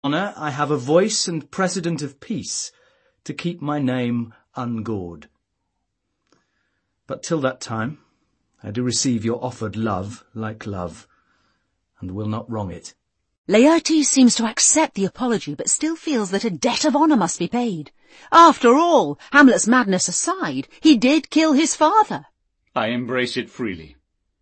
honour, I have a voice and precedent of peace to keep my name ungawed. But till that time, I do receive your offered love like love, and will not wrong it. Laertes seems to accept the apology, but still feels that a debt of honour must be paid. After all, Hamlet's madness aside, he did kill his father. I embrace it freely,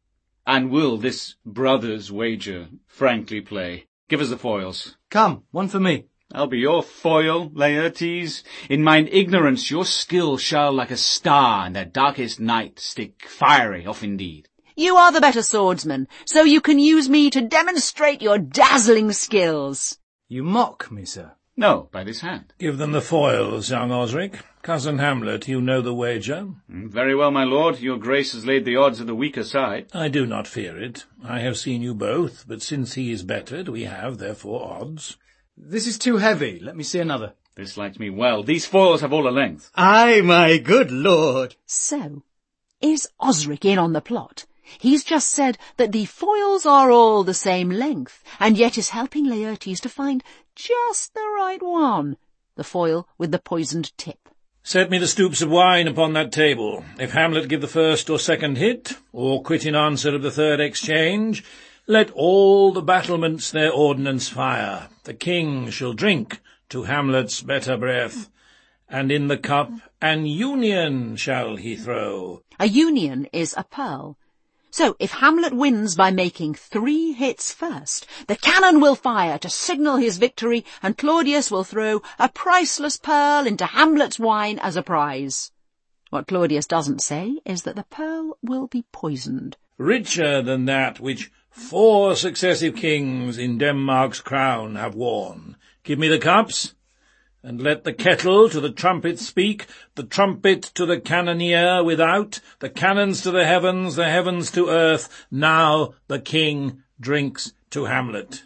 and will this brother's wager frankly play. Give us the foils. Come, one for me. I'll be your foil, Laertes. In mine ignorance your skill shall like a star in that darkest night stick fiery off indeed. You are the better swordsman, so you can use me to demonstrate your dazzling skills. You mock me, sir. No, by this hand. Give them the foils, young Osric. Cousin Hamlet, you know the wager. Very well, my lord. Your grace has laid the odds of the weaker side. I do not fear it. I have seen you both, but since he is bettered, we have, therefore, odds. This is too heavy. Let me see another. This lights me well. These foils have all a length. Aye, my good lord. So, is Osric in on the plot? He's just said that the foils are all the same length, and yet is helping Laertes to find just the right one, the foil with the poisoned tip. Set me the stoups of wine upon that table. If Hamlet give the first or second hit, or quit in answer of the third exchange, let all the battlements their ordnance fire. The king shall drink to Hamlet's better breath, and in the cup an union shall he throw. A union is a pearl. So, if Hamlet wins by making 3 hits first, the cannon will fire to signal his victory, and Claudius will throw a priceless pearl into Hamlet's wine as a prize. What Claudius doesn't say is that the pearl will be poisoned. Richer than that which 4 successive kings in Denmark's crown have worn. Give me the cups, and let the kettle to the trumpet speak, the trumpet to the cannoneer without, the cannons to the heavens to earth. Now the king drinks to Hamlet.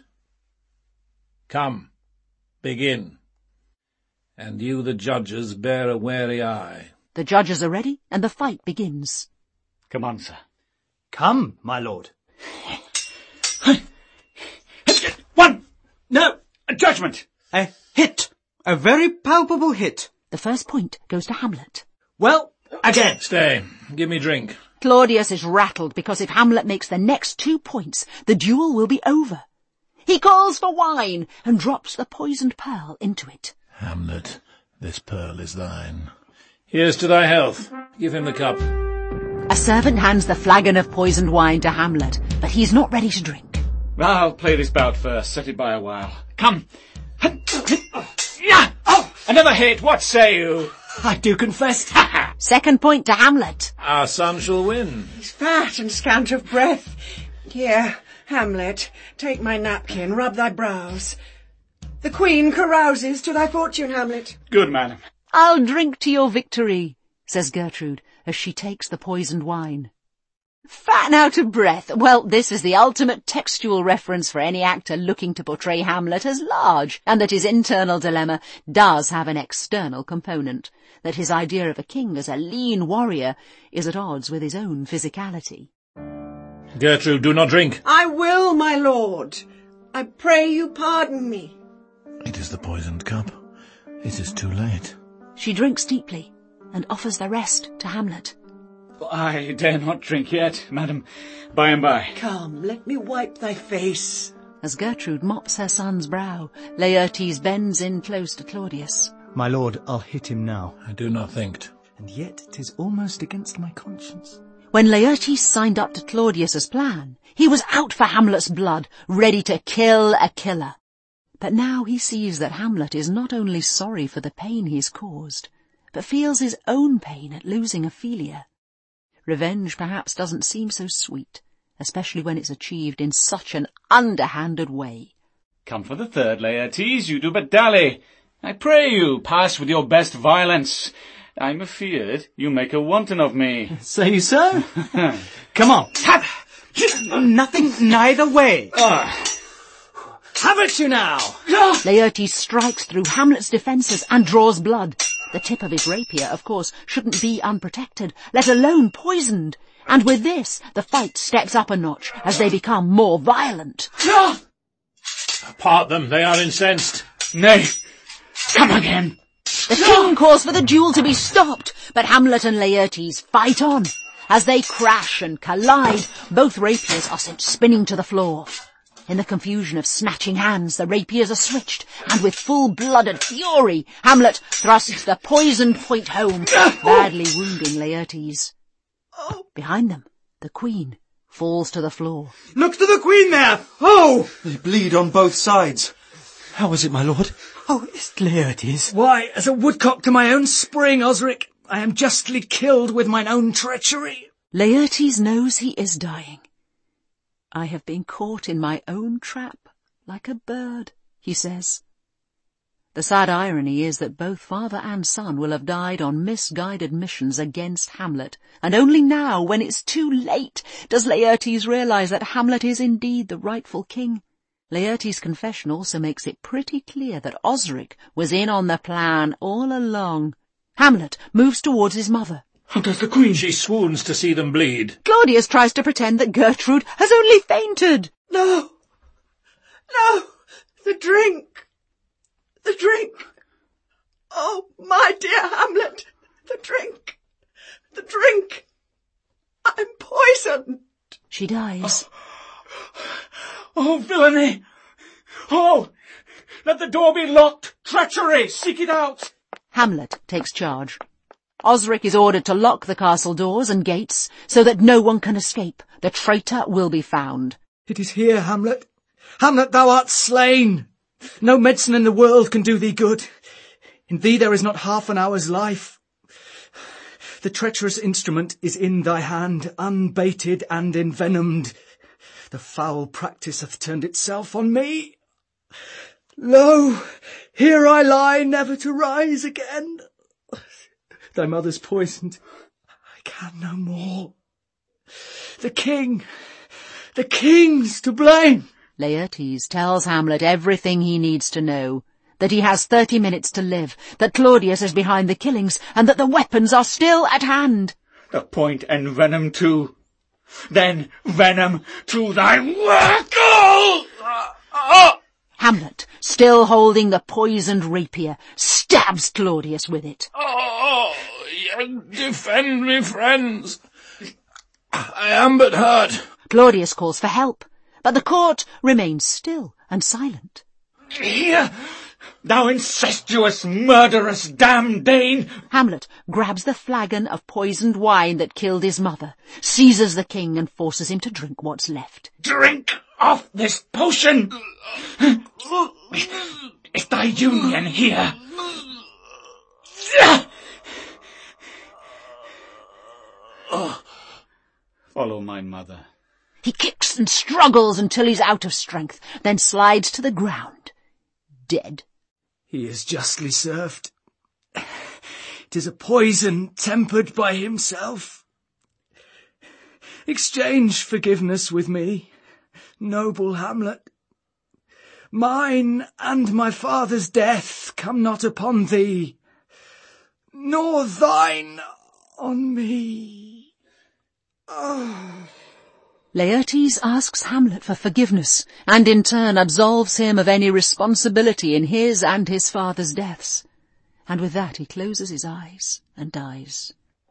Come, begin. And you, the judges, bear a wary eye. The judges are ready, and the fight begins. Come on, sir. Come, my lord. One! No! A judgment! A hit. A very palpable hit. The first point goes to Hamlet. Well, again. Stay. Give me drink. Claudius is rattled because if Hamlet makes the next 2 points, the duel will be over. He calls for wine and drops the poisoned pearl into it. Hamlet, this pearl is thine. Here's to thy health. Give him the cup. A servant hands the flagon of poisoned wine to Hamlet, but he's not ready to drink. I'll play this bout first. Set it by a while. Come. Another hit. What say you? I do confess. Second point to Hamlet. Our son shall win. He's fat and scant of breath. Here, Hamlet, take my napkin, rub thy brows. The queen carouses to thy fortune, Hamlet. Good, madam. I'll drink to your victory, says Gertrude, as she takes the poisoned wine. Fat and out of breath. Well, this is the ultimate textual reference for any actor looking to portray Hamlet as large, and that his internal dilemma does have an external component, that his idea of a king as a lean warrior is at odds with his own physicality. Gertrude, do not drink. I will, my lord. I pray you pardon me. It is the poisoned cup. It is too late. She drinks deeply and offers the rest to Hamlet. I dare not drink yet, madam. By and by. Come, let me wipe thy face. As Gertrude mops her son's brow, Laertes bends in close to Claudius. My lord, I'll hit him now. I do not think't. And yet 'tis almost against my conscience. When Laertes signed up to Claudius's plan, he was out for Hamlet's blood, ready to kill a killer. But now he sees that Hamlet is not only sorry for the pain he's caused, but feels his own pain at losing Ophelia. Revenge perhaps doesn't seem so sweet, especially when it's achieved in such an underhanded way. Come for the third, Laertes, you do but dally. I pray you, pass with your best violence. I'm afeard you make a wanton of me. Say so? Come on. Nothing neither way. Have at you now! Laertes strikes through Hamlet's defences and draws blood. The tip of his rapier, of course, shouldn't be unprotected, let alone poisoned. And with this, the fight steps up a notch as they become more violent. Part them, they are incensed. Nay, come again. The king calls for the duel to be stopped, but Hamlet and Laertes fight on. As they crash and collide, both rapiers are sent spinning to the floor. In the confusion of snatching hands, the rapiers are switched, and with full-blooded fury, Hamlet thrusts the poisoned point home, badly wounding Laertes. Behind them, the queen falls to the floor. Look to the queen there! Oh! They bleed on both sides. How is it, my lord? Oh, it's Laertes. Why, as a woodcock to my own spring, Osric, I am justly killed with mine own treachery. Laertes knows he is dying. I have been caught in my own trap, like a bird, he says. The sad irony is that both father and son will have died on misguided missions against Hamlet, and only now, when it's too late, does Laertes realize that Hamlet is indeed the rightful king. Laertes' confession also makes it pretty clear that Osric was in on the plan all along. Hamlet moves towards his mother. How does the queen? She swoons to see them bleed. Claudius tries to pretend that Gertrude has only fainted. No! No! The drink! The drink! Oh, my dear Hamlet! The drink! The drink! I'm poisoned! She dies. Oh, villainy! Oh! Let the door be locked! Treachery! Seek it out! Hamlet takes charge. Osric is ordered to lock the castle doors and gates so that no one can escape. The traitor will be found. It is here, Hamlet. Hamlet, thou art slain. No medicine in the world can do thee good. In thee there is not half an hour's life. The treacherous instrument is in thy hand, unbaited and envenomed. The foul practice hath turned itself on me. Lo, here I lie, never to rise again. Thy mother's poisoned. I can no more. The king's to blame. Laertes tells Hamlet everything he needs to know, that he has 30 minutes to live, that Claudius is behind the killings, and that the weapons are still at hand. The point envenomed too. Then venom to thy work! Hamlet, still holding the poisoned rapier, stabs Claudius with it. Oh, defend me, friends. I am but hurt. Claudius calls for help, but the court remains still and silent. Here, thou incestuous, murderous, damned Dane! Hamlet grabs the flagon of poisoned wine that killed his mother, seizes the king and forces him to drink what's left. Drink off this potion! Is thy union here? Follow my mother. He kicks and struggles until he's out of strength, then slides to the ground, dead. He is justly served. 'Tis a poison tempered by himself. Exchange forgiveness with me, noble Hamlet. Mine and my father's death come not upon thee, nor thine on me. Oh. Laertes asks Hamlet for forgiveness, and in turn absolves him of any responsibility in his and his father's deaths. And with that he closes his eyes and dies.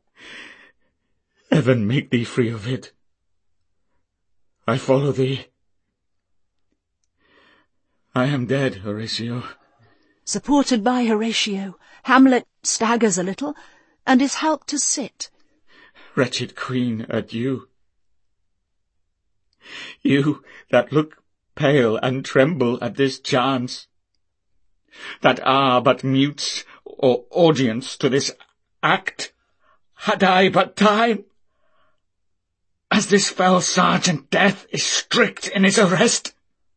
Heaven make thee free of it. I follow thee. I am dead, Horatio. Supported by Horatio, Hamlet staggers a little, and is helped to sit. Wretched queen, adieu. You that look pale and tremble at this chance, that are but mutes or audience to this act, had I but time, as this fell Sergeant Death is strict in his arrest.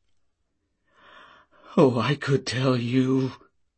Oh, I could tell you,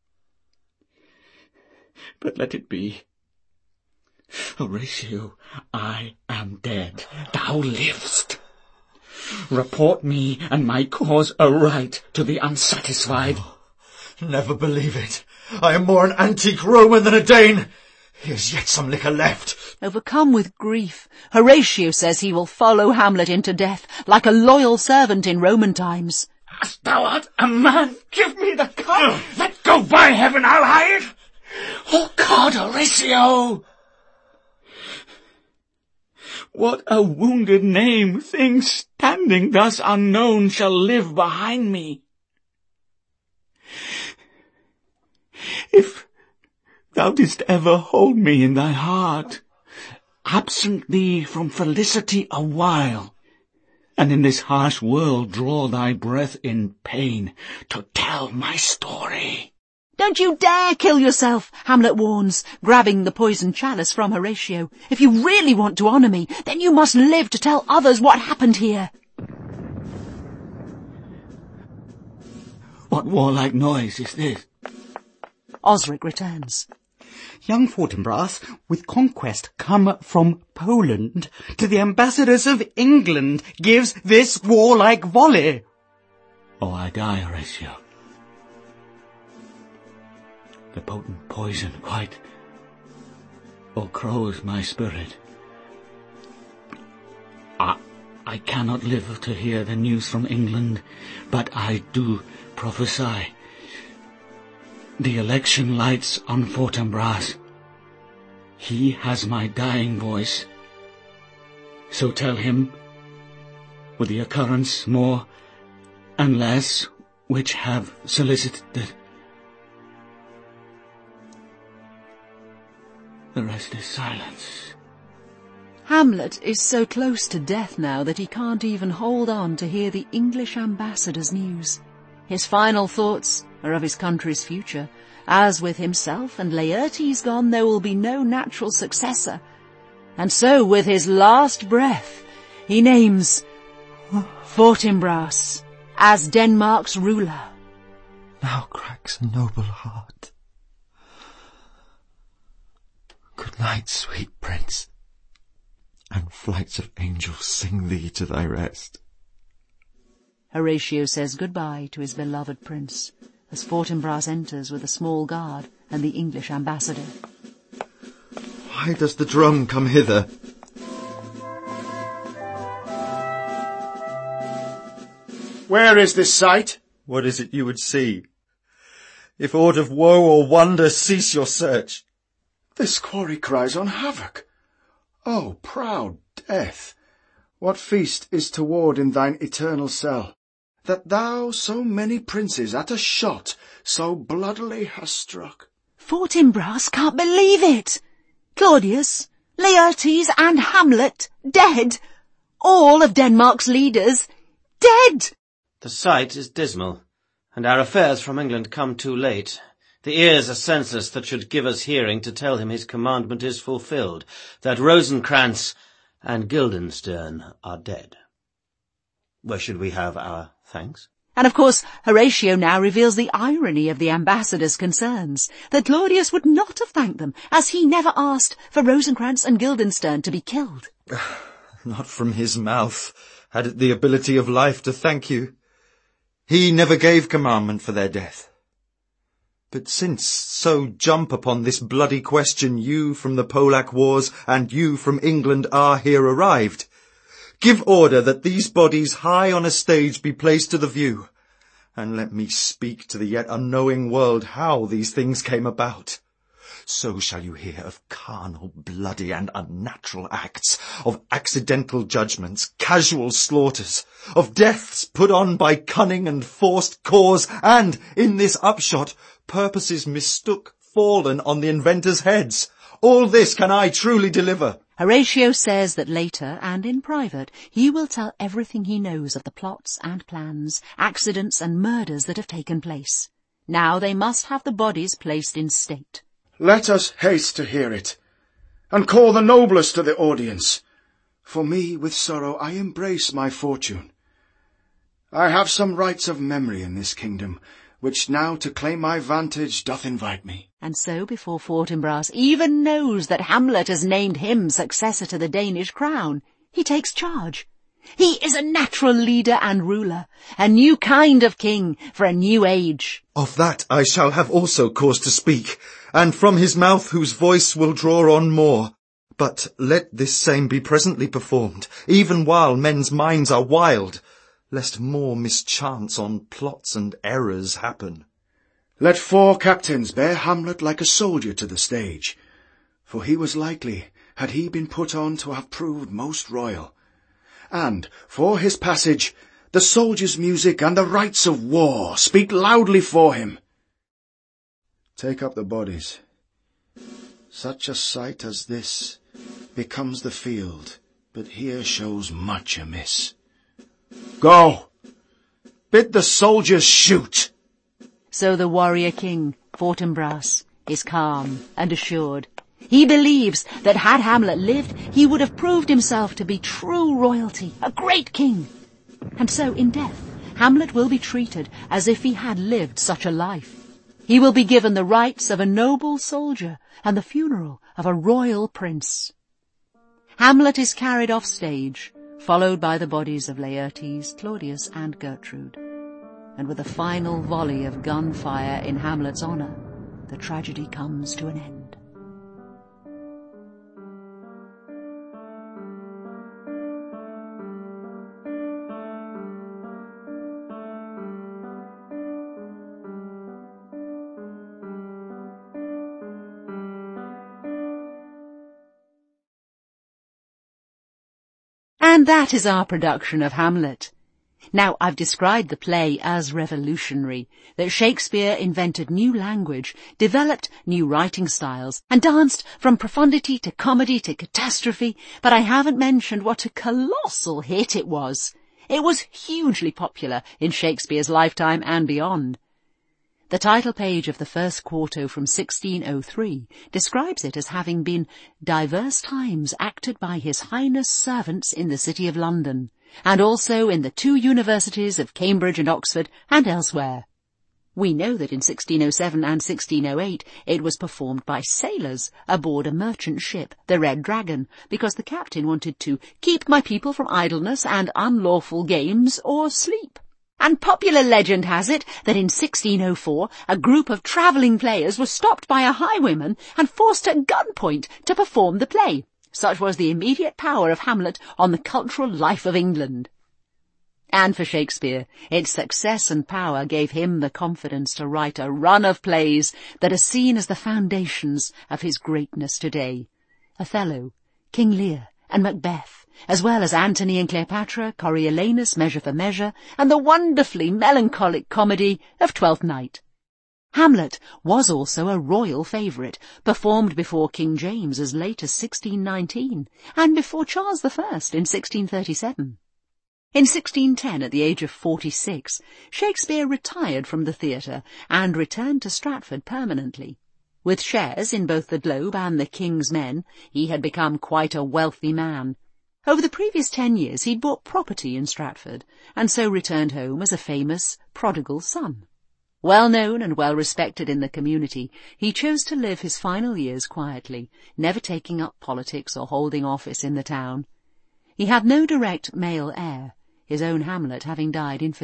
but let it be. Horatio, I am dead. Thou livest. Report me and my cause aright to the unsatisfied. Never believe it. I am more an antique Roman than a Dane. Here's yet some liquor left. Overcome with grief, Horatio says he will follow Hamlet into death, like a loyal servant in Roman times. As thou art a man, give me the cup. Let go, by heaven, I'll hide. Oh God, Horatio! What a wounded name, things standing thus unknown shall live behind me. If thou didst ever hold me in thy heart, absent thee from felicity a while, and in this harsh world draw thy breath in pain to tell my story. Don't you dare kill yourself, Hamlet warns, grabbing the poisoned chalice from Horatio. If you really want to honour me, then you must live to tell others what happened here. What warlike noise is this? Osric returns. Young Fortinbras, with conquest come from Poland, to the ambassadors of England gives this warlike volley. Oh, I die, Horatio. The potent poison quite o'ercrows my spirit. I cannot live to hear the news from England, but I do prophesy. The election lights on Fortinbras. He has my dying voice. So tell him, with the occurrence more and less which have solicited. The rest is silence. Hamlet is so close to death now that he can't even hold on to hear the English ambassador's news. His final thoughts are of his country's future. As with himself and Laertes gone, there will be no natural successor. And so, with his last breath, he names Fortinbras as Denmark's ruler. Now cracks a noble heart. Good night, sweet prince, and flights of angels sing thee to thy rest. Horatio says goodbye to his beloved prince, as Fortinbras enters with a small guard and the English ambassador. Why does the drum come hither? Where is this sight? What is it you would see? If aught of woe or wonder, cease your search. This quarry cries on havoc. O proud death, what feast is toward in thine eternal cell, that thou so many princes at a shot so bloodily hast struck? Fortinbras can't believe it. Claudius, Laertes and Hamlet dead. All of Denmark's leaders dead. The sight is dismal, and our affairs from England come too late. The ears are senseless that should give us hearing to tell him his commandment is fulfilled, that Rosencrantz and Guildenstern are dead. Where should we have our thanks? And of course, Horatio now reveals the irony of the ambassador's concerns, that Claudius would not have thanked them, as he never asked for Rosencrantz and Guildenstern to be killed. Not from his mouth had it the ability of life to thank you. He never gave commandment for their death. But since so jump upon this bloody question, you from the Polack wars and you from England are here arrived, give order that these bodies high on a stage be placed to the view, and let me speak to the yet unknowing world how these things came about. So shall you hear of carnal, bloody and unnatural acts, of accidental judgments, casual slaughters, of deaths put on by cunning and forced cause, and, in this upshot, purposes mistook fallen on the inventors' heads. All this can I truly deliver. Horatio says that later, and in private, he will tell everything he knows of the plots and plans, accidents and murders that have taken place. Now they must have the bodies placed in state. Let us haste to hear it, and call the noblest to the audience. For me, with sorrow, I embrace my fortune. I have some rights of memory in this kingdom, which now to claim my vantage doth invite me. And so, before Fortinbras even knows that Hamlet has named him successor to the Danish crown, he takes charge. He is a natural leader and ruler, a new kind of king for a new age. Of that I shall have also cause to speak, and from his mouth whose voice will draw on more. But let this same be presently performed, even while men's minds are wild, lest more mischance on plots and errors happen. Let 4 captains bear Hamlet like a soldier to the stage, for he was likely, had he been put on, to have proved most royal. And, for his passage, the soldier's music and the rites of war speak loudly for him. Take up the bodies. Such a sight as this becomes the field, but here shows much amiss. Go! Bid the soldiers shoot! So the warrior king, Fortinbras, is calm and assured. He believes that had Hamlet lived, he would have proved himself to be true royalty, a great king. And so, in death, Hamlet will be treated as if he had lived such a life. He will be given the rights of a noble soldier and the funeral of a royal prince. Hamlet is carried off stage, followed by the bodies of Laertes, Claudius, and Gertrude. And with a final volley of gunfire in Hamlet's honour, the tragedy comes to an end. And that is our production of Hamlet. Now, I've described the play as revolutionary, that Shakespeare invented new language, developed new writing styles, and danced from profundity to comedy to catastrophe, but I haven't mentioned what a colossal hit it was. It was hugely popular in Shakespeare's lifetime and beyond. The title page of the first quarto from 1603 describes it as having been divers times acted by His Highness servants in the city of London, and also in the 2 universities of Cambridge and Oxford and elsewhere. We know that in 1607 and 1608 it was performed by sailors aboard a merchant ship, the Red Dragon, because the captain wanted to keep my people from idleness and unlawful games or sleep. And popular legend has it that in 1604 a group of travelling players was stopped by a highwayman and forced at gunpoint to perform the play. Such was the immediate power of Hamlet on the cultural life of England. And for Shakespeare, its success and power gave him the confidence to write a run of plays that are seen as the foundations of his greatness today. Othello, King Lear, and Macbeth, as well as Antony and Cleopatra, Coriolanus, Measure for Measure, and the wonderfully melancholic comedy of Twelfth Night. Hamlet was also a royal favourite, performed before King James as late as 1619, and before Charles I in 1637. In 1610, at the age of 46, Shakespeare retired from the theatre and returned to Stratford permanently. With shares in both the Globe and the King's Men, he had become quite a wealthy man. Over the previous 10 years he'd bought property in Stratford, and so returned home as a famous prodigal son. Well known and well respected in the community, he chose to live his final years quietly, never taking up politics or holding office in the town. He had no direct male heir, his own Hamlet having died in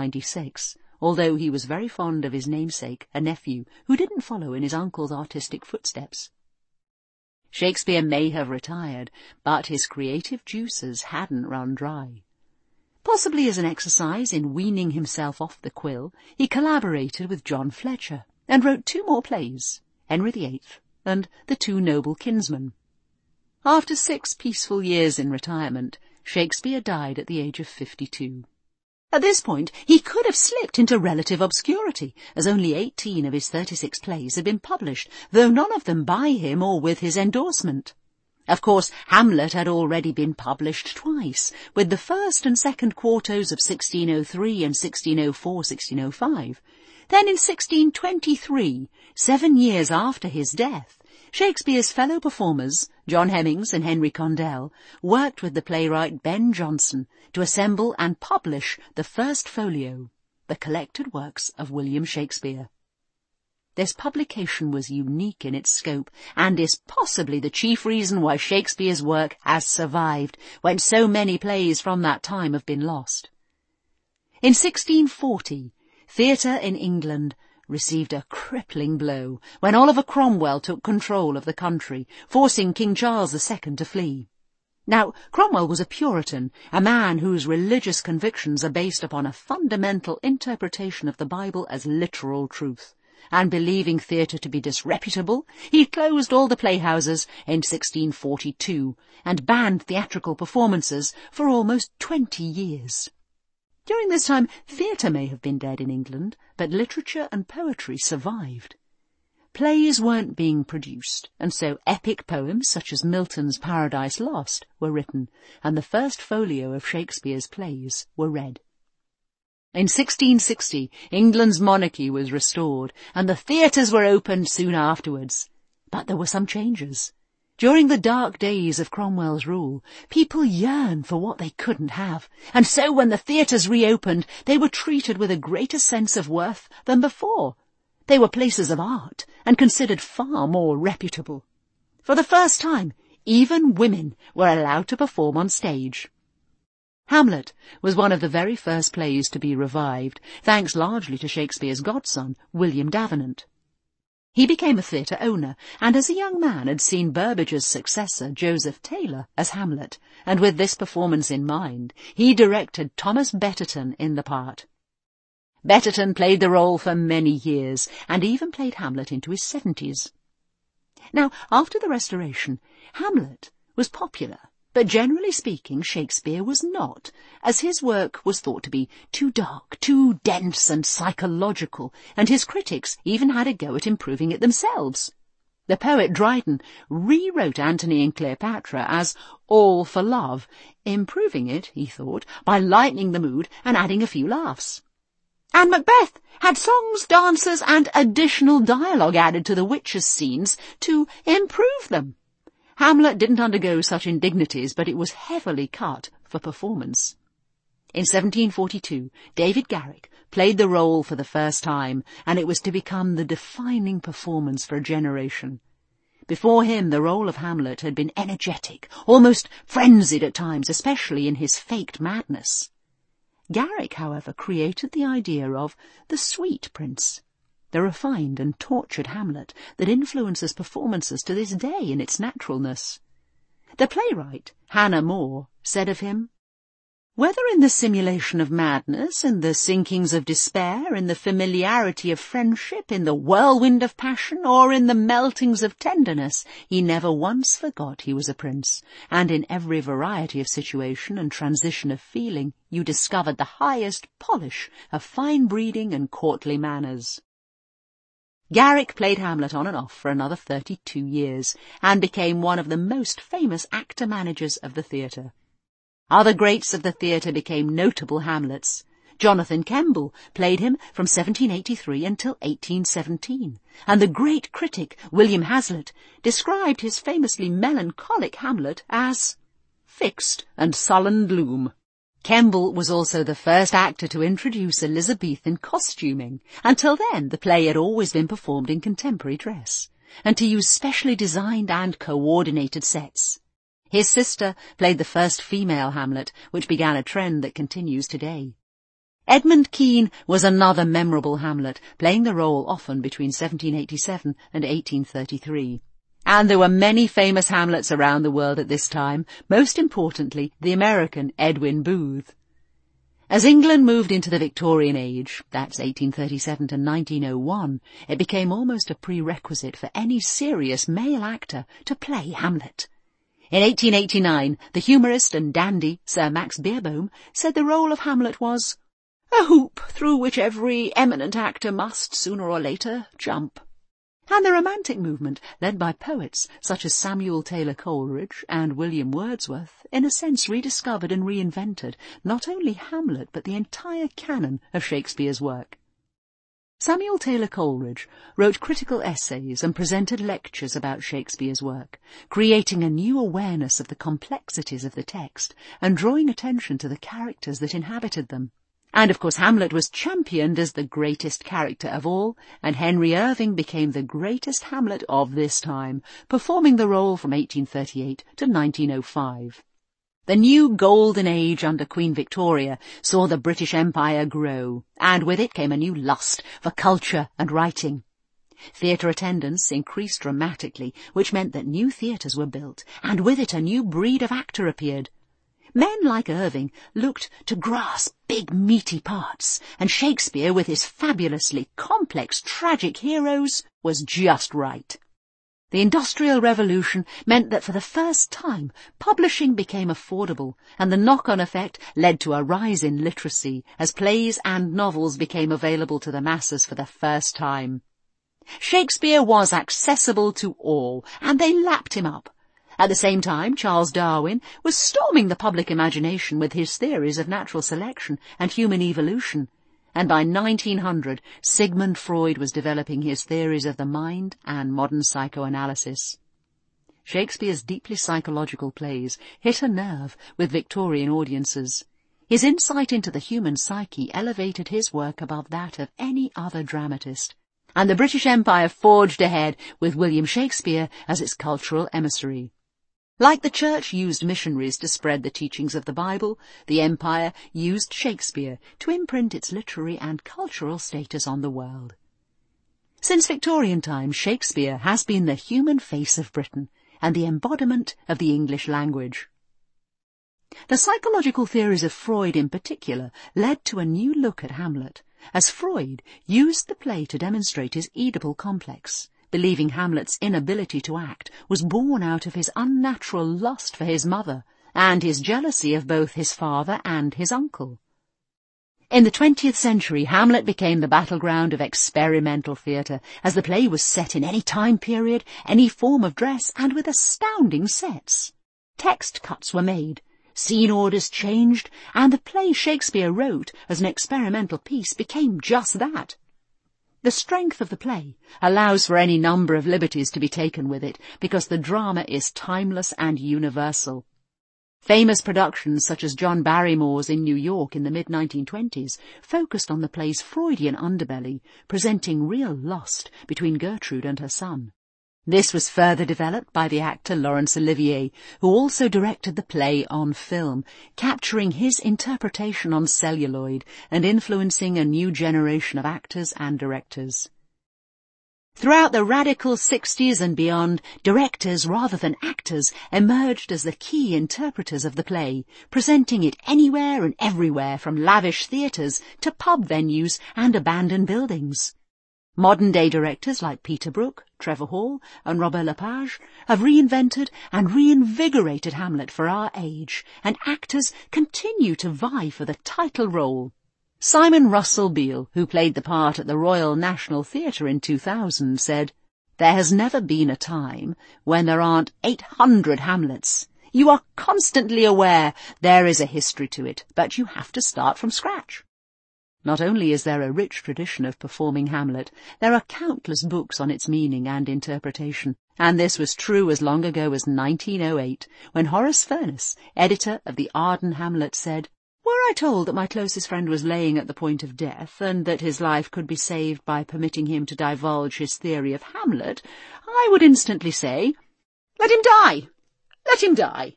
1596, although he was very fond of his namesake, a nephew, who didn't follow in his uncle's artistic footsteps. Shakespeare may have retired, but his creative juices hadn't run dry. Possibly as an exercise in weaning himself off the quill, he collaborated with John Fletcher and wrote 2 more plays, Henry VIII and The Two Noble Kinsmen. After 6 peaceful years in retirement, Shakespeare died at the age of 52. At this point, he could have slipped into relative obscurity, as only 18 of his 36 plays had been published, though none of them by him or with his endorsement. Of course, Hamlet had already been published twice, with the first and second quartos of 1603 and 1604-1605. Then in 1623, 7 years after his death, Shakespeare's fellow performers, John Hemmings and Henry Condell, worked with the playwright Ben Jonson to assemble and publish the first folio, The Collected Works of William Shakespeare. This publication was unique in its scope and is possibly the chief reason why Shakespeare's work has survived when so many plays from that time have been lost. In 1640, theatre in England received a crippling blow when Oliver Cromwell took control of the country, forcing King Charles II to flee. Now, Cromwell was a Puritan, a man whose religious convictions are based upon a fundamental interpretation of the Bible as literal truth. And believing theatre to be disreputable, he closed all the playhouses in 1642 and banned theatrical performances for almost 20 years. During this time, theatre may have been dead in England, but literature and poetry survived. Plays weren't being produced, and so epic poems such as Milton's Paradise Lost were written, and the first folio of Shakespeare's plays were read. In 1660, England's monarchy was restored, and the theatres were opened soon afterwards. But there were some changes. During the dark days of Cromwell's rule, people yearned for what they couldn't have, and so when the theatres reopened, they were treated with a greater sense of worth than before. They were places of art, and considered far more reputable. For the first time, even women were allowed to perform on stage. Hamlet was one of the very first plays to be revived, thanks largely to Shakespeare's godson, William Davenant. He became a theatre owner, and as a young man had seen Burbage's successor, Joseph Taylor, as Hamlet, and with this performance in mind, he directed Thomas Betterton in the part. Betterton played the role for many years, and even played Hamlet into his 70s. Now, after the Restoration, Hamlet was popular, but generally speaking, Shakespeare was not, as his work was thought to be too dark, too dense and psychological, and his critics even had a go at improving it themselves. The poet Dryden rewrote Antony and Cleopatra as All for Love, improving it, he thought, by lightening the mood and adding a few laughs. And Macbeth had songs, dances, and additional dialogue added to the witches' scenes to improve them. Hamlet didn't undergo such indignities, but it was heavily cut for performance. In 1742, David Garrick played the role for the first time, and it was to become the defining performance for a generation. Before him, the role of Hamlet had been energetic, almost frenzied at times, especially in his faked madness. Garrick, however, created the idea of the sweet prince, the refined and tortured Hamlet that influences performances to this day in its naturalness. The playwright, Hannah More, said of him, "Whether in the simulation of madness, in the sinkings of despair, in the familiarity of friendship, in the whirlwind of passion, or in the meltings of tenderness, he never once forgot he was a prince, and in every variety of situation and transition of feeling you discovered the highest polish of fine breeding and courtly manners." Garrick played Hamlet on and off for another 32 years, and became one of the most famous actor-managers of the theatre. Other greats of the theatre became notable Hamlets. Jonathan Kemble played him from 1783 until 1817, and the great critic William Hazlitt described his famously melancholic Hamlet as fixed and sullen gloom. Kemble was also the first actor to introduce Elizabethan costuming. Until then, the play had always been performed in contemporary dress, and to use specially designed and coordinated sets. His sister played the first female Hamlet, which began a trend that continues today. Edmund Kean was another memorable Hamlet, playing the role often between 1787 and 1833. And there were many famous Hamlets around the world at this time, most importantly the American Edwin Booth. As England moved into the Victorian age, that's 1837 to 1901, it became almost a prerequisite for any serious male actor to play Hamlet. In 1889, the humorist and dandy Sir Max Beerbohm said the role of Hamlet was a hoop through which every eminent actor must, sooner or later, jump. And the Romantic movement, led by poets such as Samuel Taylor Coleridge and William Wordsworth, in a sense rediscovered and reinvented not only Hamlet but the entire canon of Shakespeare's work. Samuel Taylor Coleridge wrote critical essays and presented lectures about Shakespeare's work, creating a new awareness of the complexities of the text and drawing attention to the characters that inhabited them. And of course Hamlet was championed as the greatest character of all, and Henry Irving became the greatest Hamlet of this time, performing the role from 1838 to 1905. The new golden age under Queen Victoria saw the British Empire grow, and with it came a new lust for culture and writing. Theatre attendance increased dramatically, which meant that new theatres were built, and with it a new breed of actor appeared. Men like Irving looked to grasp big meaty parts, and Shakespeare, with his fabulously complex tragic heroes, was just right. The Industrial Revolution meant that for the first time publishing became affordable, and the knock-on effect led to a rise in literacy as plays and novels became available to the masses for the first time. Shakespeare was accessible to all, and they lapped him up. At the same time, Charles Darwin was storming the public imagination with his theories of natural selection and human evolution, and by 1900 Sigmund Freud was developing his theories of the mind and modern psychoanalysis. Shakespeare's deeply psychological plays hit a nerve with Victorian audiences. His insight into the human psyche elevated his work above that of any other dramatist, and the British Empire forged ahead with William Shakespeare as its cultural emissary. Like the Church used missionaries to spread the teachings of the Bible, the Empire used Shakespeare to imprint its literary and cultural status on the world. Since Victorian times, Shakespeare has been the human face of Britain and the embodiment of the English language. The psychological theories of Freud in particular led to a new look at Hamlet, as Freud used the play to demonstrate his Oedipal complex, believing Hamlet's inability to act was born out of his unnatural lust for his mother and his jealousy of both his father and his uncle. In the 20th century, Hamlet became the battleground of experimental theatre, as the play was set in any time period, any form of dress, and with astounding sets. Text cuts were made, scene orders changed, and the play Shakespeare wrote as an experimental piece became just that. The strength of the play allows for any number of liberties to be taken with it, because the drama is timeless and universal. Famous productions such as John Barrymore's in New York in the mid-1920s focused on the play's Freudian underbelly, presenting real lust between Gertrude and her son. This was further developed by the actor Laurence Olivier, who also directed the play on film, capturing his interpretation on celluloid and influencing a new generation of actors and directors. Throughout the radical 60s and beyond, directors rather than actors emerged as the key interpreters of the play, presenting it anywhere and everywhere from lavish theatres to pub venues and abandoned buildings. Modern-day directors like Peter Brook, Trevor Hall and Robert Lepage have reinvented and reinvigorated Hamlet for our age, and actors continue to vie for the title role. Simon Russell Beale, who played the part at the Royal National Theatre in 2000, said, "There has never been a time when there aren't 800 Hamlets. You are constantly aware there is a history to it, but you have to start from scratch." Not only is there a rich tradition of performing Hamlet, there are countless books on its meaning and interpretation, and this was true as long ago as 1908, when Horace Furness, editor of the Arden Hamlet, said, "Were I told that my closest friend was laying at the point of death, and that his life could be saved by permitting him to divulge his theory of Hamlet, I would instantly say, 'Let him die! Let him die!'"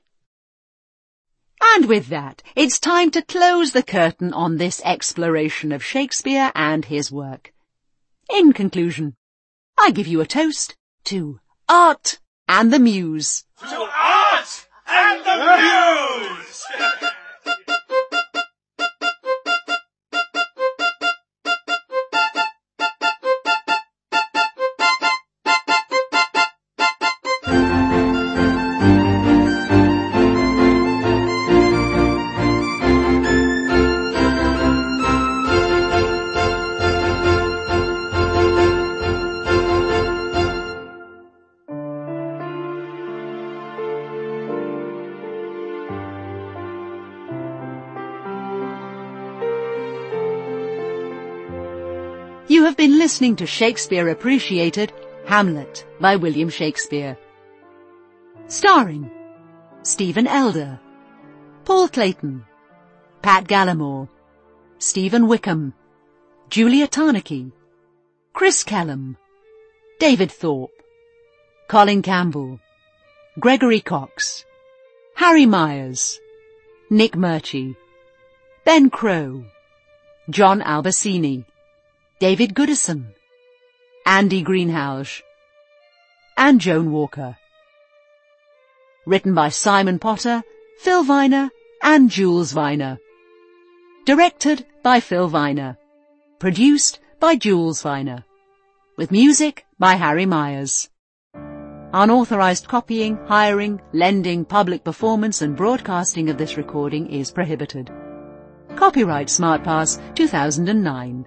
And with that, it's time to close the curtain on this exploration of Shakespeare and his work. In conclusion, I give you a toast to art and the muse. To art and the muse! You have been listening to Shakespeare Appreciated, Hamlet by William Shakespeare. Starring Stephen Elder, Paul Clayton, Pat Gallimore, Stephen Wickham, Julia Tarnacki, Chris Kellum, David Thorpe, Colin Campbell, Gregory Cox, Harry Myers, Nick Murchie, Ben Crow, John Albacini, David Goodison, Andy Greenhalgh and Joan Walker. Written by Simon Potter, Phil Viner and Jules Viner. Directed by Phil Viner. Produced by Jules Viner. With music by Harry Myers. Unauthorized copying, hiring, lending, public performance and broadcasting of this recording is prohibited. Copyright SmartPass 2009.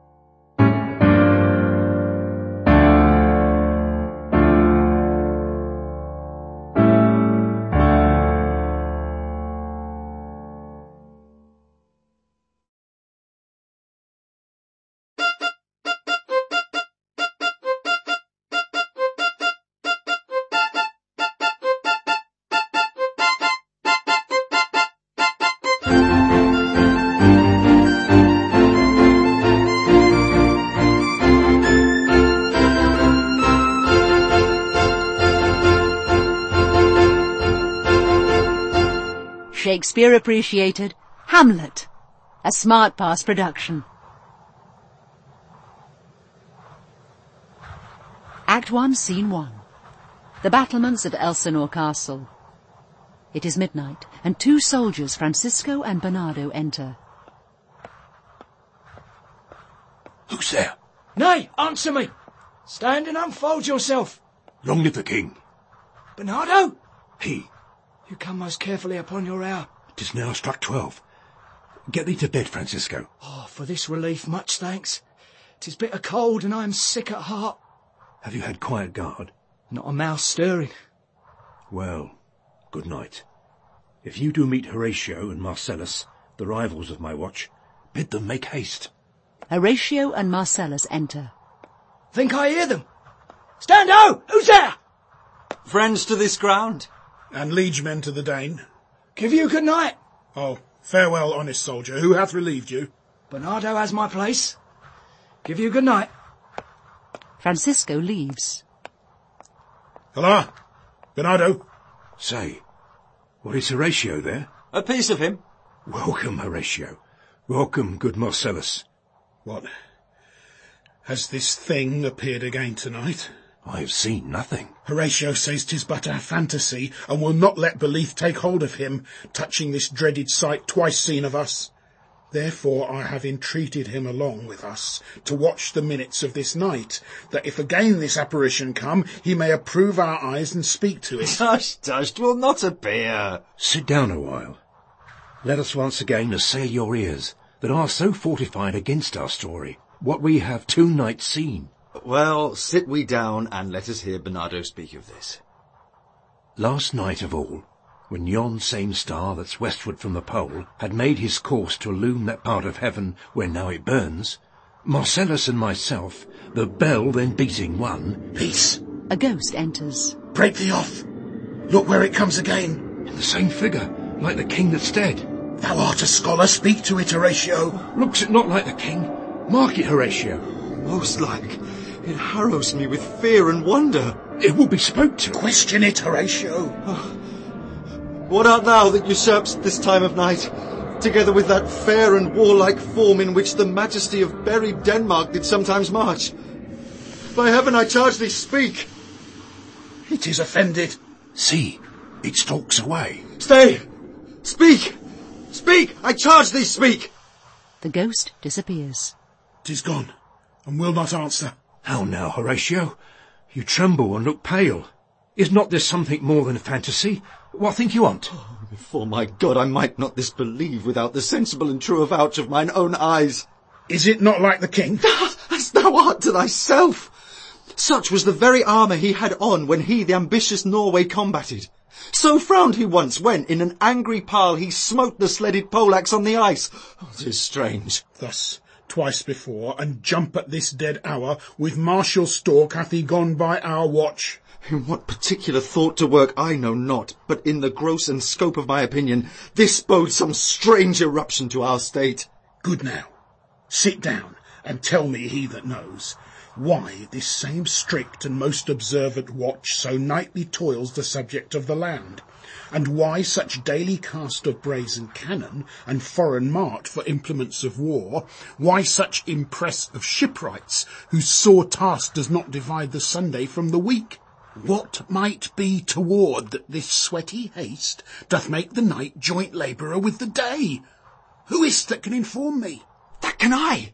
Shakespeare Appreciated, Hamlet, a SmartPass production. Act 1, Scene 1. The battlements of Elsinore Castle. It is midnight, and two soldiers, Francisco and Bernardo, enter. Who's there? Nay, answer me! Stand and unfold yourself. Long live the king. Bernardo? He. You come most carefully upon your hour. 'Tis now struck 12. Get thee to bed, Francisco. Oh, for this relief, much thanks. 'Tis bitter cold, and I am sick at heart. Have you had quiet guard? Not a mouse stirring. Well, good night. If you do meet Horatio and Marcellus, the rivals of my watch, bid them make haste. Horatio and Marcellus enter. Think I hear them. Stand ho! Who's there? Friends to this ground? And liegemen to the Dane. Give you good night. Oh, farewell, honest soldier. Who hath relieved you? Bernardo has my place. Give you good night. Francisco leaves. Hola, Bernardo. Say, what is Horatio there? A piece of him. Welcome, Horatio. Welcome, good Marcellus. What? Has this thing appeared again tonight? I have seen nothing. Horatio says 'tis but a fantasy, and will not let belief take hold of him, touching this dreaded sight twice seen of us. Therefore I have entreated him along with us, to watch the minutes of this night, that if again this apparition come, he may approve our eyes and speak to it. Tush, tush, 'twill not appear. Sit down a while. Let us once again assail your ears, that are so fortified against our story, what we have 2 nights seen. Well, sit we down, and let us hear Bernardo speak of this. Last night of all, when yon same star that's westward from the pole had made his course to illume that part of heaven where now it burns, Marcellus and myself, the bell then beating one... Peace! A ghost enters. Break thee off! Look where it comes again! In the same figure, like the king that's dead. Thou art a scholar, speak to it, Horatio. Looks it not like the king? Mark it, Horatio. Most like. It harrows me with fear and wonder. It will be spoke to. Question it, Horatio. What art thou that usurpst this time of night, together with that fair and warlike form in which the majesty of buried Denmark did sometimes march? By heaven, I charge thee, speak. It is offended. See, it stalks away. Stay! Speak! Speak! I charge thee, speak! The ghost disappears. 'Tis gone, and will not answer. How now, Horatio? You tremble and look pale. Is not this something more than fantasy? What think you on't? Oh, before my God, I might not this believe without the sensible and true avouch of mine own eyes. Is it not like the king? As thou art to thyself. Such was the very armour he had on when he the ambitious Norway combated. So frowned he once when, in an angry pile, he smote the sledded poleaxe on the ice. Oh, 'tis strange. Thus, twice before, and jump at this dead hour, with martial stalk hath he gone by our watch. In what particular thought to work I know not, but in the gross and scope of my opinion, this bodes some strange eruption to our state. Good now, sit down, and tell me he that knows. why this same strict and most observant watch so nightly toils the subject of the land, and why such daily cast of brazen cannon and foreign mart for implements of war, why such impress of shipwrights, whose sore task does not divide the Sunday from the week? What might be toward that this sweaty haste doth make the night joint labourer with the day? Who is't that can inform me? That can I!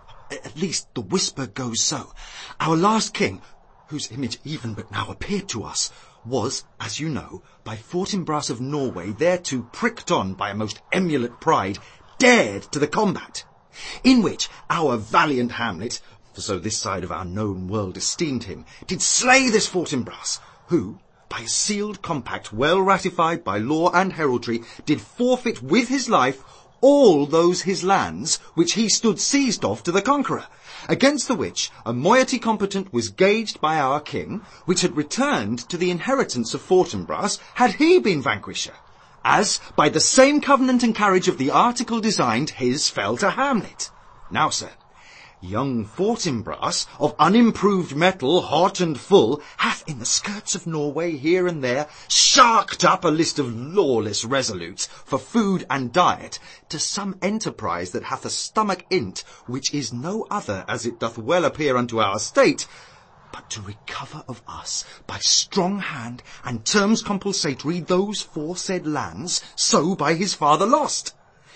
At least the whisper goes so. Our last king, whose image even but now appeared to us, was, as you know, by Fortinbras of Norway, thereto pricked on by a most emulate pride, dared to the combat, in which our valiant Hamlet, for so this side of our known world esteemed him, did slay this Fortinbras, who, by a sealed compact well ratified by law and heraldry, did forfeit with his life all those his lands which he stood seized of to the conqueror, against the which a moiety competent was gauged by our king, which had returned to the inheritance of Fortinbras had he been vanquisher, as by the same covenant and carriage of the article designed his fell to Hamlet. Now, sir, young Fortinbras, of unimproved metal, hot and full, hath in the skirts of Norway here and there sharked up a list of lawless resolutes for food and diet to some enterprise that hath a stomach in't, which is no other, as it doth well appear unto our state, but to recover of us by strong hand and terms compulsatory those foresaid lands, so by his father lost.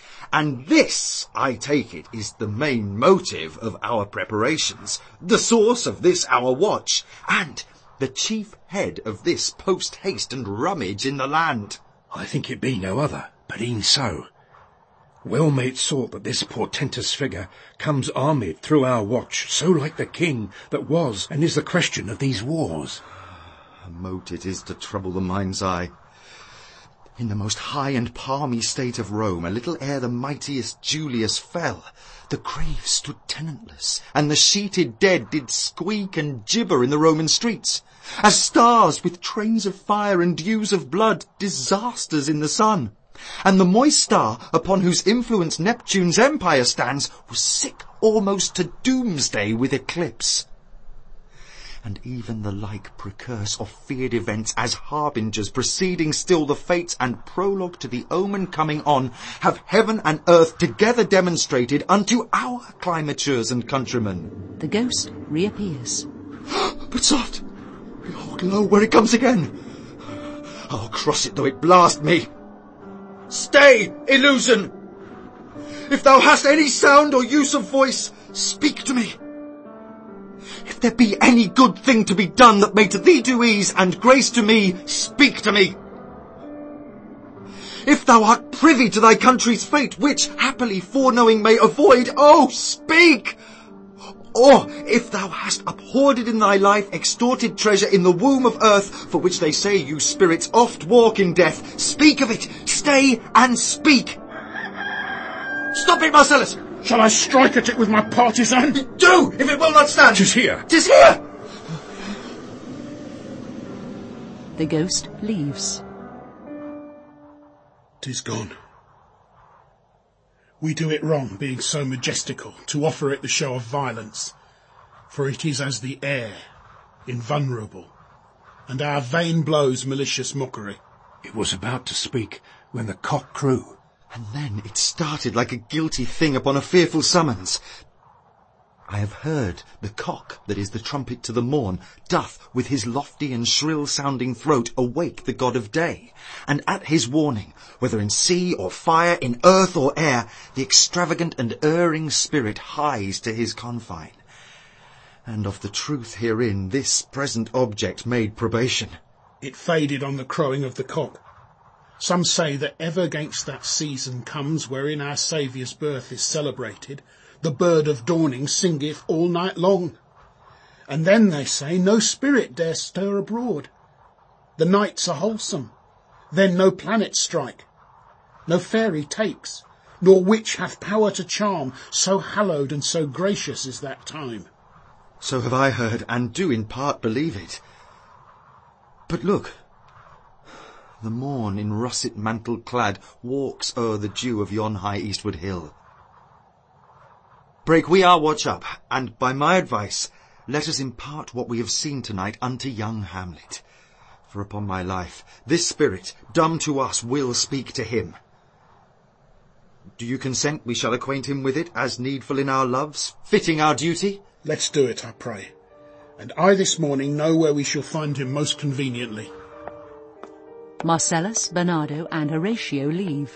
And this, I take it, is the main motive of our preparations, the source of this our watch, and the chief head of this post-haste and rummage in the land. I think it be no other, but e'en so. Well may it sort that this portentous figure comes armed through our watch, so like the king that was and is the question of these wars. A mote it is to trouble the mind's eye. In the most high and palmy state of Rome, a little ere the mightiest Julius fell, the graves stood tenantless, and the sheeted dead did squeak and gibber in the Roman streets, as stars with trains of fire and dews of blood, disasters in the sun. And the moist star, upon whose influence Neptune's empire stands, was sick almost to doomsday with eclipse. And even the like precurse of feared events as harbingers preceding still the fates and prologue to the omen coming on, have heaven and earth together demonstrated unto our climatures and countrymen. The ghost reappears. But soft! Behold, lo, where it comes again! I'll cross it though it blast me. Stay, illusion! If thou hast any sound or use of voice, speak to me. If there be any good thing to be done that may to thee do ease, and grace to me, speak to me. If thou art privy to thy country's fate, which happily foreknowing may avoid, oh, speak! Or if thou hast abhorred in thy life extorted treasure in the womb of earth, for which they say you spirits oft walk in death, speak of it, stay and speak. Stop it, Marcellus! Shall I strike at it with my partisan? Do, if it will not stand. 'Tis here. 'Tis here! The ghost leaves. 'Tis gone. We do it wrong, being so majestical, to offer it the show of violence, for it is as the air, invulnerable, and our vain blows malicious mockery. It was about to speak when the cock crew. And then it started like a guilty thing upon a fearful summons. I have heard the cock, that is the trumpet to the morn, doth with his lofty and shrill-sounding throat awake the god of day, and at his warning, whether in sea or fire, in earth or air, the extravagant and erring spirit hies to his confine. And of the truth herein this present object made probation. It faded on the crowing of the cock. Some say that ever against that season comes wherein our Saviour's birth is celebrated, the bird of dawning singeth all night long. And then, they say, no spirit dare stir abroad. The nights are wholesome. Then no planet strike. No fairy takes, nor witch hath power to charm, so hallowed and so gracious is that time. So have I heard, and do in part believe it. But look, the morn in russet mantle clad walks o'er the dew of yon high eastward hill. Break we our watch up, and by my advice, let us impart what we have seen tonight unto young Hamlet. For upon my life, this spirit, dumb to us, will speak to him. Do you consent we shall acquaint him with it, as needful in our loves, fitting our duty? Let's do it, I pray. And I this morning know where we shall find him most conveniently. Marcellus, Bernardo, and Horatio leave.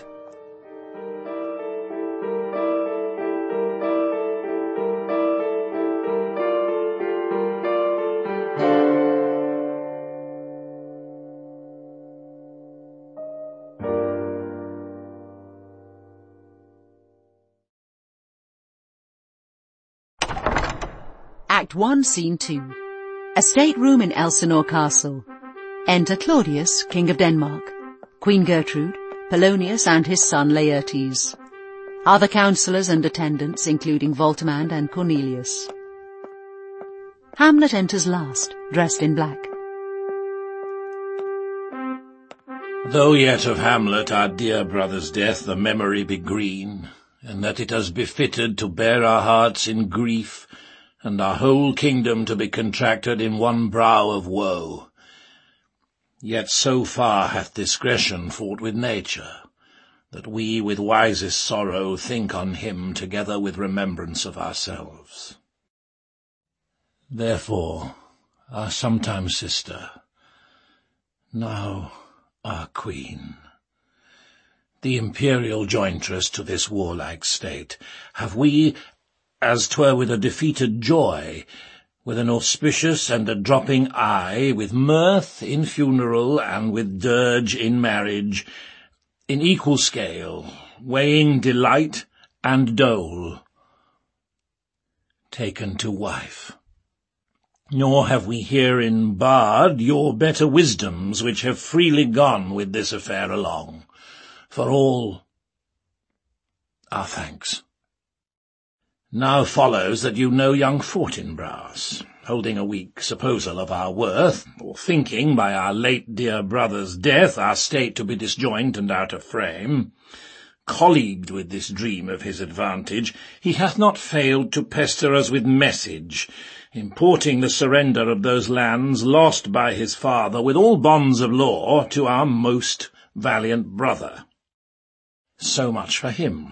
Act 1, Scene 2. A stateroom in Elsinore Castle. Enter Claudius, King of Denmark, Queen Gertrude, Polonius and his son Laertes. Other councillors and attendants, including Voltimand and Cornelius. Hamlet enters last, dressed in black. Though yet of Hamlet, our dear brother's death, the memory be green, and that it has befitted to bear our hearts in grief, and our whole kingdom to be contracted in one brow of woe. Yet so far hath discretion fought with nature, that we with wisest sorrow think on him together with remembrance of ourselves. Therefore, our sometime sister, now our queen, the imperial jointress to this warlike state, have we, as 'twere with a defeated joy, with an auspicious and a dropping eye, with mirth in funeral and with dirge in marriage, in equal scale, weighing delight and dole, taken to wife. Nor have we herein barred your better wisdoms, which have freely gone with this affair along, for all our thanks. Now follows that you know young Fortinbras, holding a weak supposal of our worth, or thinking by our late dear brother's death our state to be disjoint and out of frame, colleagued with this dream of his advantage, he hath not failed to pester us with message, importing the surrender of those lands lost by his father with all bonds of law to our most valiant brother. So much for him.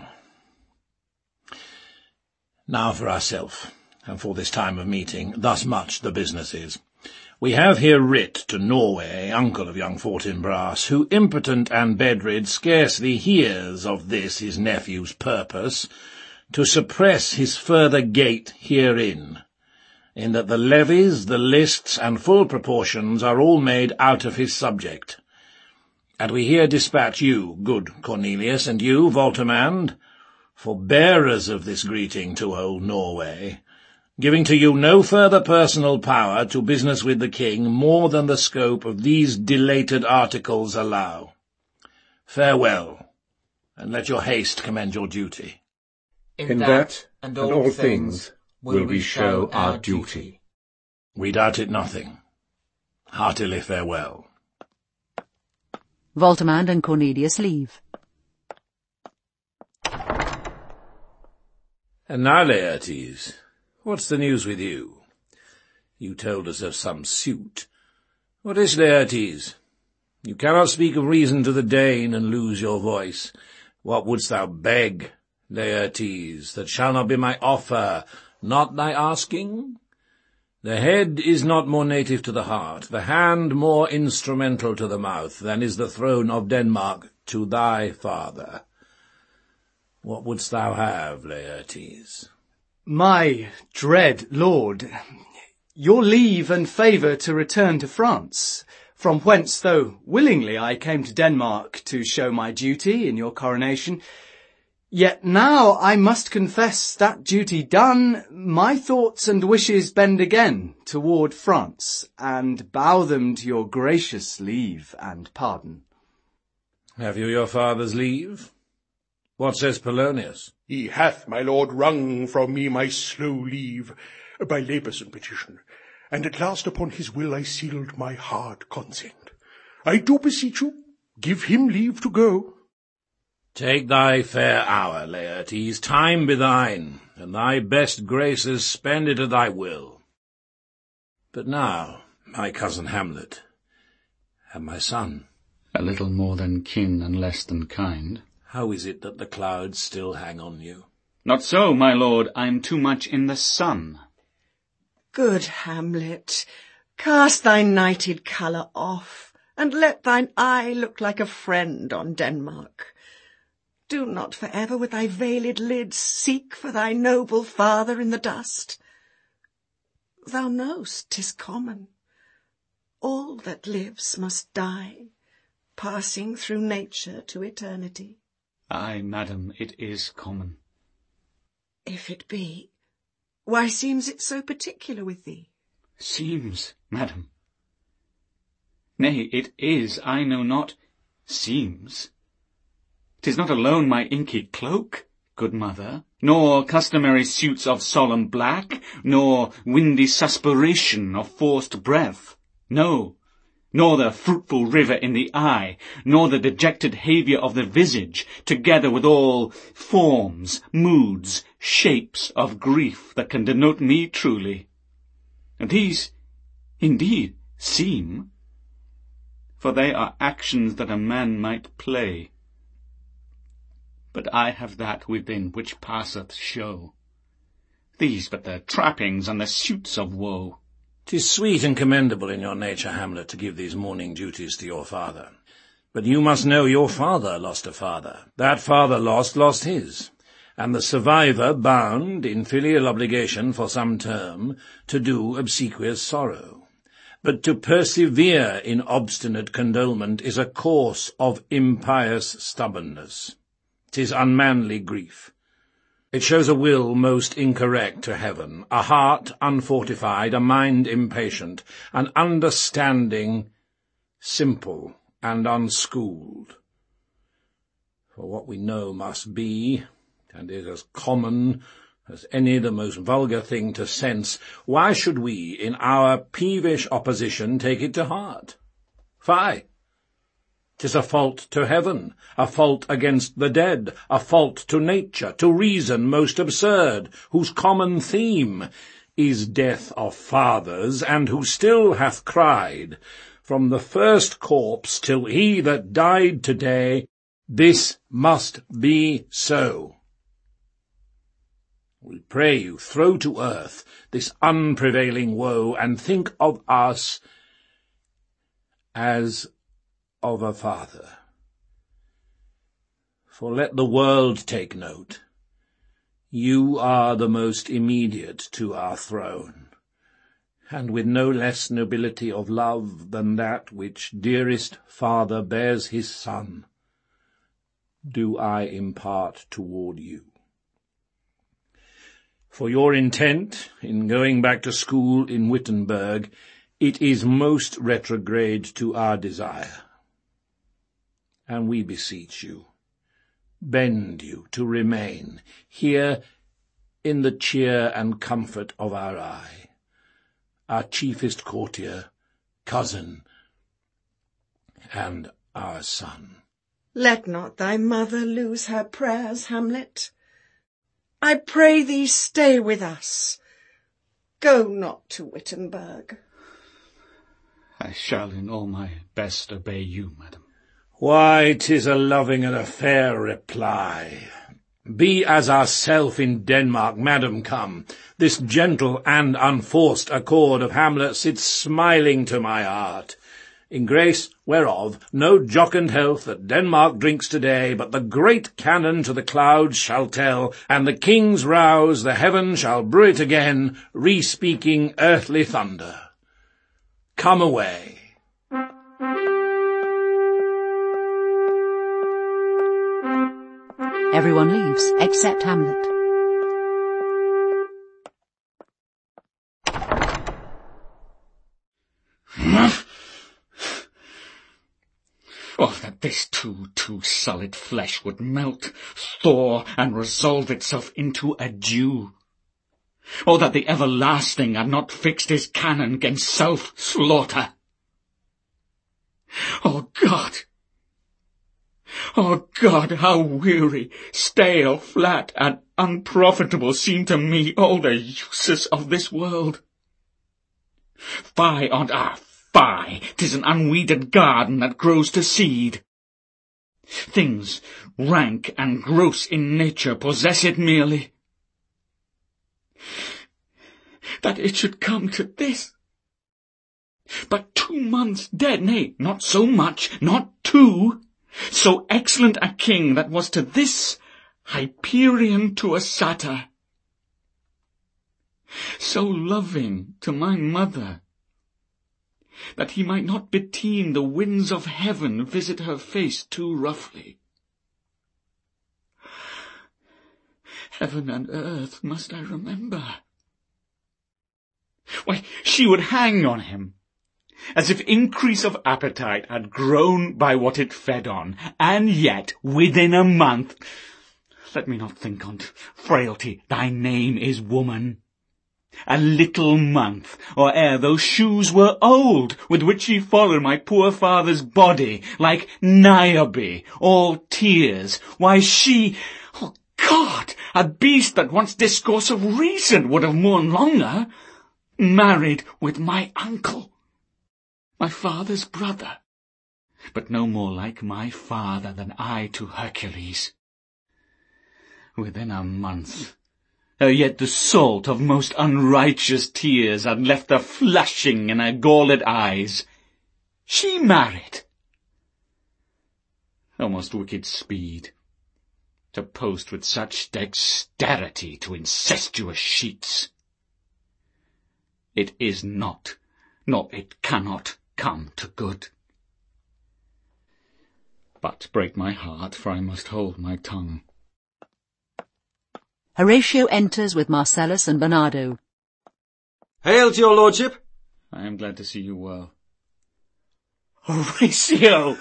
Now for ourself, and for this time of meeting, thus much the business is. We have here writ to Norway, uncle of young Fortinbras, who, impotent and bedrid, scarcely hears of this his nephew's purpose, to suppress his further gait herein, in that the levies, the lists, and full proportions are all made out of his subject. And we here dispatch you, good Cornelius, and you, Voltimand, for bearers of this greeting to old Norway, giving to you no further personal power to business with the king more than the scope of these dilated articles allow. Farewell, and let your haste commend your duty. In that and all things will we show our duty. We doubt it nothing. Heartily farewell. Voltimand and Cornelius leave. And now, Laertes, what's the news with you? You told us of some suit. What is, Laertes? You cannot speak of reason to the Dane and lose your voice. What wouldst thou beg, Laertes, that shall not be my offer, not thy asking? The head is not more native to the heart, the hand more instrumental to the mouth, than is the throne of Denmark to thy father. What wouldst thou have, Laertes? My dread lord, your leave and favour to return to France, from whence, though willingly I came to Denmark to show my duty in your coronation, yet now I must confess that duty done, my thoughts and wishes bend again toward France, and bow them to your gracious leave and pardon. Have you your father's leave? What says Polonius? He hath, my lord, wrung from me my slow leave, by labours and petition, and at last upon his will I sealed my hard consent. I do beseech you, give him leave to go. Take thy fair hour, Laertes, time be thine, and thy best graces spend it at thy will. But now, my cousin Hamlet, and my son, a little more than kin and less than kind. how is it that the clouds still hang on you? Not so, my lord, I am too much in the sun. Good Hamlet, cast thy nighted colour off, and let thine eye look like a friend on Denmark. Do not for ever with thy veiled lids seek for thy noble father in the dust. Thou know'st 'tis common. All that lives must die, passing through nature to eternity. Ay, madam, it is common. If it be, why seems it so particular with thee? Seems, madam. Nay, it is, I know not, seems. 'Tis not alone my inky cloak, good mother, nor customary suits of solemn black, nor windy suspiration of forced breath, no, nor the fruitful river in the eye, nor the dejected haviour of the visage, together with all forms, moods, shapes of grief that can denote me truly. And these, indeed, seem, for they are actions that a man might play. But I have that within which passeth show. These but the trappings and the suits of woe. 'Tis sweet and commendable in your nature, Hamlet, to give these morning duties to your father. But you must know your father lost a father. That father lost his. And the survivor bound, in filial obligation for some term, to do obsequious sorrow. But to persevere in obstinate condolement is a course of impious stubbornness. 'Tis unmanly grief. It shows a will most incorrect to heaven, a heart unfortified, a mind impatient, an understanding simple and unschooled. For what we know must be, and is as common as any the most vulgar thing to sense, why should we, in our peevish opposition, take it to heart? Fie! 'Tis a fault to heaven, a fault against the dead, a fault to nature, to reason most absurd, whose common theme is death of fathers, and who still hath cried, from the first corpse till he that died today, this must be so. We pray you, throw to earth this unprevailing woe, and think of us as of a father. For let the world take note. You are the most immediate to our throne, and with no less nobility of love than that which dearest father bears his son, do I impart toward you. For your intent in going back to school in Wittenberg, it is most retrograde to our desire. And we beseech you, bend you to remain here in the cheer and comfort of our eye, our chiefest courtier, cousin, and our son. Let not thy mother lose her prayers, Hamlet. I pray thee stay with us. Go not to Wittenberg. I shall in all my best obey you, madam. Why, 'tis a loving and a fair reply. Be as ourself in Denmark, madam, come. This gentle and unforced accord of Hamlet sits smiling to my heart, in grace whereof no jocund health that Denmark drinks today, but the great cannon to the clouds shall tell, and the king's rouse the heaven shall brew it again, re-speaking earthly thunder. Come away. Everyone leaves, except Hamlet. Oh, that this too solid flesh would melt, thaw, and resolve itself into a dew. Oh, that the everlasting had not fixed his cannon 'gainst self-slaughter. Oh, God! Oh, God, how weary, stale, flat, and unprofitable seem to me all the uses of this world. Fie, aunt, fie! 'Tis an unweeded garden that grows to seed. Things rank and gross in nature possess it merely. That it should come to this! But 2 months dead, nay, not so much, not 2. So excellent a king that was to this Hyperion to a satyr. So loving to my mother, that he might not beteem the winds of heaven visit her face too roughly. Heaven and earth must I remember. Why, she would hang on him, as if increase of appetite had grown by what it fed on, and yet within a month. Let me not think on't, frailty, thy name is woman. A little month, or ere those shoes were old, with which ye followed my poor father's body, like Niobe, all tears. Why she, oh God, a beast that once discourse of reason would have mourned longer, married with my uncle, my father's brother, but no more like my father than I to Hercules. Within a month, yet the salt of most unrighteous tears had left a flashing in her galled eyes. She married. O most wicked speed, to post with such dexterity to incestuous sheets. It is not, nor it cannot come to good. But break my heart, for I must hold my tongue. Horatio enters with Marcellus and Bernardo. Hail to your lordship! I am glad to see you well. Horatio!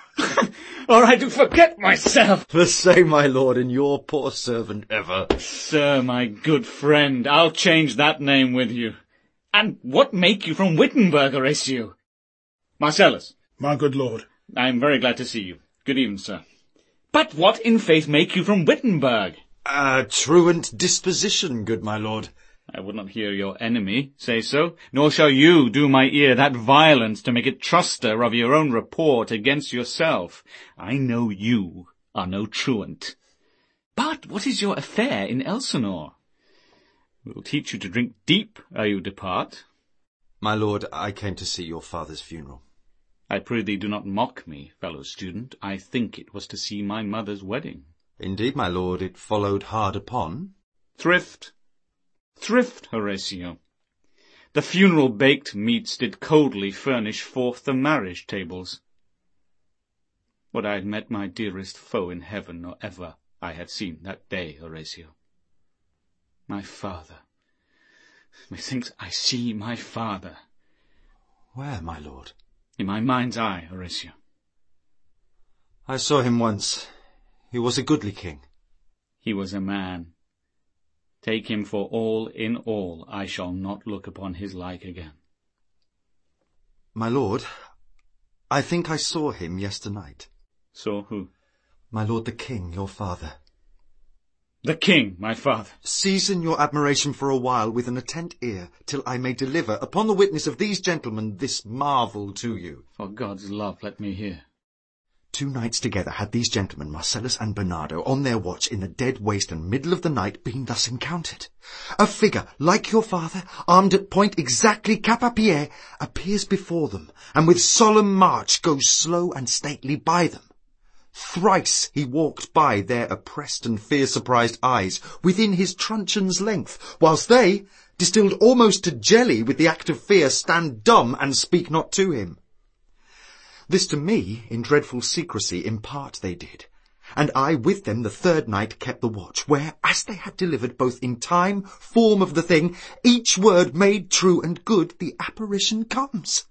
Or I do forget myself! The same, my lord, and your poor servant ever. Sir, my good friend, I'll change that name with you. And what make you from Wittenberg, Horatio? Marcellus. My good lord. I am very glad to see you. Good evening, sir. But what in faith make you from Wittenberg? A truant disposition, good my lord. I would not hear your enemy say so, nor shall you do my ear that violence to make it truster of your own report against yourself. I know you are no truant. But what is your affair in Elsinore? We'll teach you to drink deep ere you depart. My lord, I came to see your father's funeral. I pray thee do not mock me, fellow student. I think it was to see my mother's wedding. Indeed, my lord, it followed hard upon. Thrift, Horatio. The funeral baked meats did coldly furnish forth the marriage tables. Would I had met my dearest foe in heaven, or ever I had seen that day, Horatio. My father. Methinks I see my father. Where, my lord? In my mind's eye, Horatio. I saw him once. He was a goodly king. He was a man. Take him for all in all, I shall not look upon his like again. My lord, I think I saw him yesternight. Saw who? My lord the king, your father. The king, my father. Season your admiration for a while with an attent ear, till I may deliver upon the witness of these gentlemen this marvel to you. For God's love, let me hear. 2 nights together had these gentlemen, Marcellus and Bernardo, on their watch in the dead waste and middle of the night, been thus encountered. A figure, like your father, armed at point exactly cap a pie, appears before them, and with solemn march goes slow and stately by them. Thrice he walked by their oppressed and fear-surprised eyes, within his truncheon's length, whilst they, distilled almost to jelly with the act of fear, stand dumb and speak not to him. This to me, in dreadful secrecy, impart they did, and I with them the 3rd night kept the watch, where, as they had delivered both in time, form of the thing, each word made true and good, the apparition comes.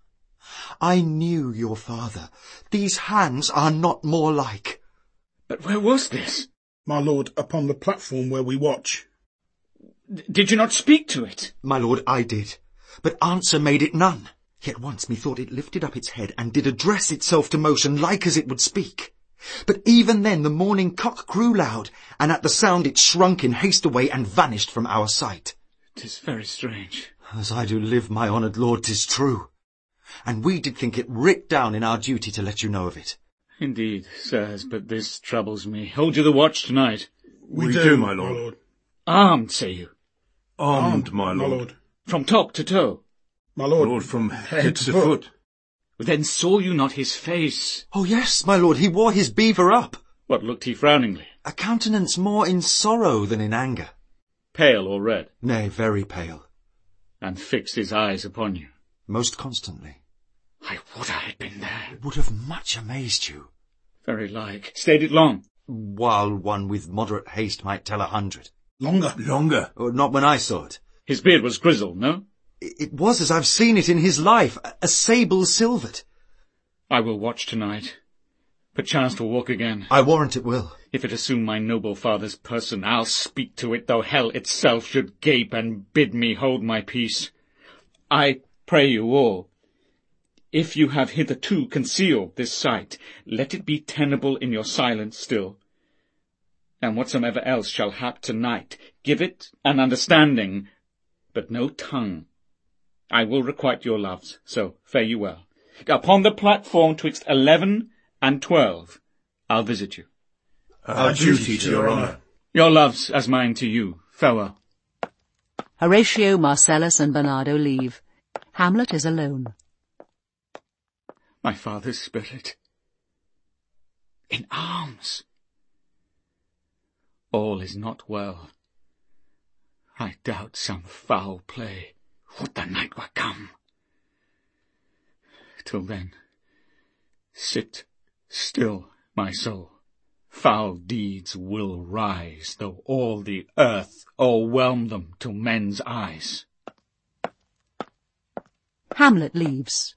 I knew your father. These hands are not more like. But where was this? My lord, upon the platform where we watch. Did you not speak to it? My lord, I did, but answer made it none. Yet once methought it lifted up its head, and did address itself to motion, like as it would speak. But even then the morning cock crew loud, and at the sound it shrunk in haste away, and vanished from our sight. 'Tis very strange. As I do live, my honoured lord, 'tis true. And we did think it writ down in our duty to let you know of it. Indeed, sirs, but this troubles me. Hold you the watch tonight? We do, my lord. Armed, say you? Armed, my lord. From top to toe? My lord. Lord, from head to foot. Then saw you not his face? Oh, yes, my lord, he wore his beaver up. What looked he frowningly? A countenance more in sorrow than in anger. Pale or red? Nay, very pale. And fixed his eyes upon you? Most constantly. I would I had been there. It would have much amazed you. Very like. Stayed it long? While one with moderate haste might tell 100. Longer. Oh, not when I saw it. His beard was grizzled, no? It was as I've seen it in his life, a sable silvered. I will watch tonight. Perchance 'twill walk again. I warrant it will. If it assume my noble father's person, I'll speak to it, though hell itself should gape and bid me hold my peace. I pray you all, if you have hitherto concealed this sight, let it be tenable in your silence still. And whatsoever else shall hap tonight, give it an understanding, but no tongue. I will requite your loves, so fare you well. Upon the platform twixt 11 and 12, I'll visit you. Our duty to your honour. Your loves as mine to you. Farewell. Horatio, Marcellus, and Bernardo leave. Hamlet is alone. My father's spirit. In arms. All is not well. I doubt some foul play. Would the night were come. Till then, sit still, my soul. Foul deeds will rise, though all the earth o'erwhelm them to men's eyes. Hamlet leaves.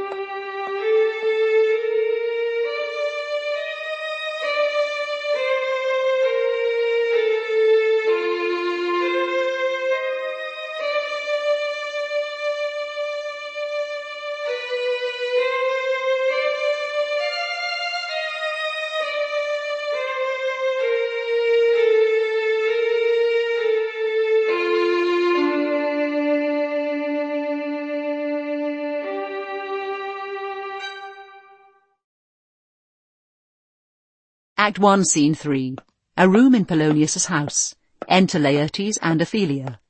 Act 1, Scene 3. A room in Polonius's house. Enter Laertes and Ophelia.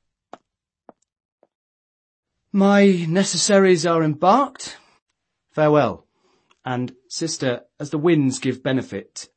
My necessaries are embarked. Farewell. And, sister, as the winds give benefit,